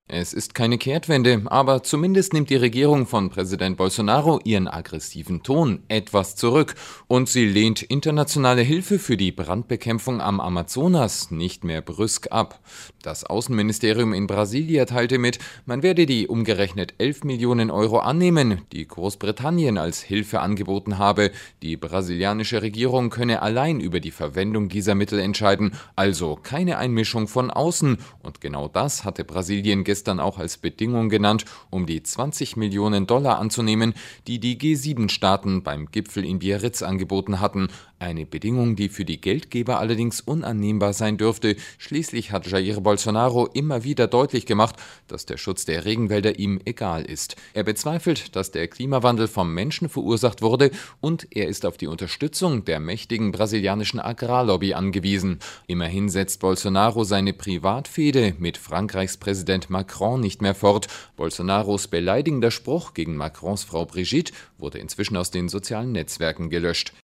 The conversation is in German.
Es ist keine Kehrtwende, aber zumindest nimmt die Regierung von Präsident Bolsonaro ihren aggressiven Ton etwas zurück und sie lehnt internationale Hilfe für die Brandbekämpfung am Amazonas nicht mehr brüsk ab. Das Außenministerium in Brasilia teilte mit, man werde die umgerechnet 11 Millionen Euro annehmen, die Großbritannien als Hilfe angeboten habe. Die brasilianische Regierung könne allein über die Verwendung dieser Mittel entscheiden, also keine Einmischung von außen. Und genau das hatte Brasilien gestern auch als Bedingung genannt, um die 20 Millionen Dollar anzunehmen, die die G7-Staaten beim Gipfel in Biarritz angeboten hatten. Eine Bedingung, die für die Geldgeber allerdings unannehmbar sein dürfte. Schließlich hat Jair Bolsonaro immer wieder deutlich gemacht, dass der Schutz der Regenwälder ihm egal ist. Er bezweifelt, dass der Klimawandel vom Menschen verursacht wurde und er ist auf die Unterstützung der mächtigen brasilianischen Agrarlobby angewiesen. Immerhin setzt Bolsonaro seine Privatfehde mit Frankreichs Präsident Macron nicht mehr fort. Bolsonaros beleidigender Spruch gegen Macrons Frau Brigitte wurde inzwischen aus den sozialen Netzwerken gelöscht.